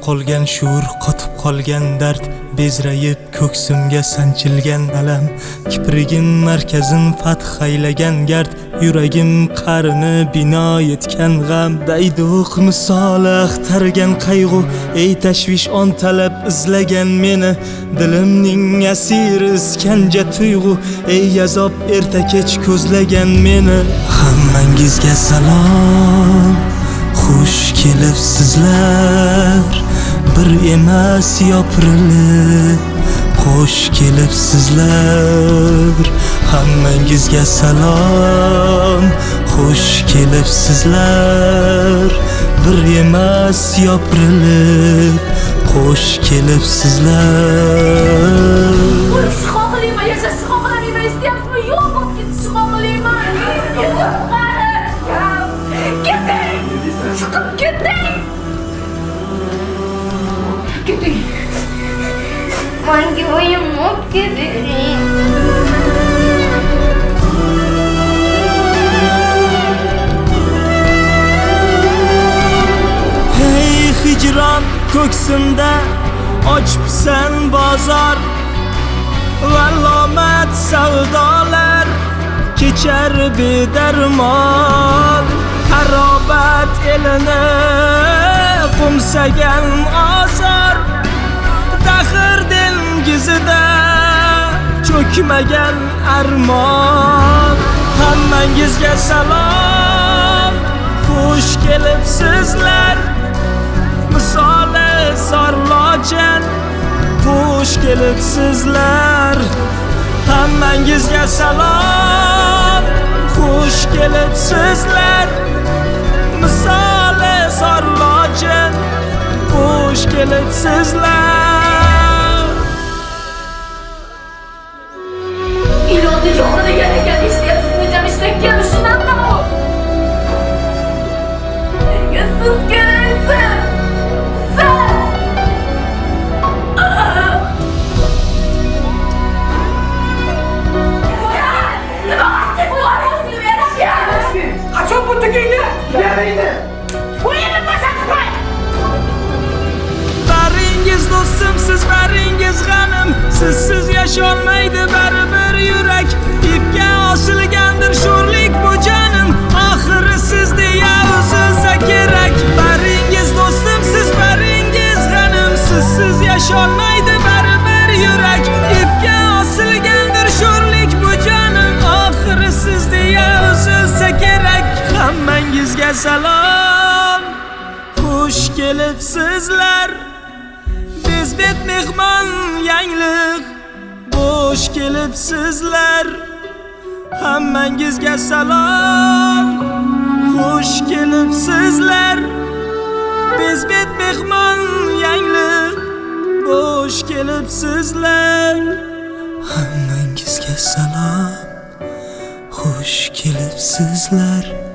qolgan shuur, qotib qolgan dard, bezrayib ko'ksimga sanchilgan alam, kiprigim markazin fath aylagan gard, yuragim qarini bino etgan g'am, dayduq misoli axtargan qayg'u, ey tashvish on talab izlagan meni, dilimning asiri iskanja tuyg'u, ey azob erta kech ko'zlagan meni. Hammangizga salom, xush kelibsizlar, bir emas yopirilib qo'sh kelibsizlar. Hammangizga salom, xush kelibsizlar, bir emas yopirilib qo'sh kelibsizlar. Xohlayman, yashashni xohlamayman, istayapsizmi? Yo'q, bo'lib ketishni xohlayman. Keting! Chiqib keting! Keting! Menga o'yin olib bering. Hey hijron ko'ksimda ochibsan bozor, vallomat savdolar kechar bedarmon, harobat elini qo'msagan ozor, dahr dengizida cho'kmagan armon. Hammangizga salom, xush kelibsizlar, misoli sarlojan xush kelibsizlar. Hammangizga salom, xush kelibsizlar, misoli sarlojan xush kelibsizlar. Iloji yo'g'ida yaragan istayapsizmi? Jamishtakkan shunaqa. Menga siz keraksiz. Qachon bu tugaydi? Yaraydi. O'yinni boshlatmang. Baringiz do'stim, siz baringiz g'anim, sizsiz yasholmaydi baribir yurak, ipga osilgandir sho'rlik bu jonim, oxiri siz deya uzilsa kerak. Baringiz do'stim, siz baringiz g'anim, sizsiz yasholmaydi baribir yurak, ipga osilgandir sho'rlik bu jonim, oxiri siz deya uzilsa kerak. Hammangizga salom, xush kelibsizlar, bezbet mehmon yangliq bo'sh kelibsizlar. Hammangizga salom, xush kelibsizlar, bezbet mehmon yangliq bo'sh kelibsizlar. Hammangizga salom, xush kelibsizlar.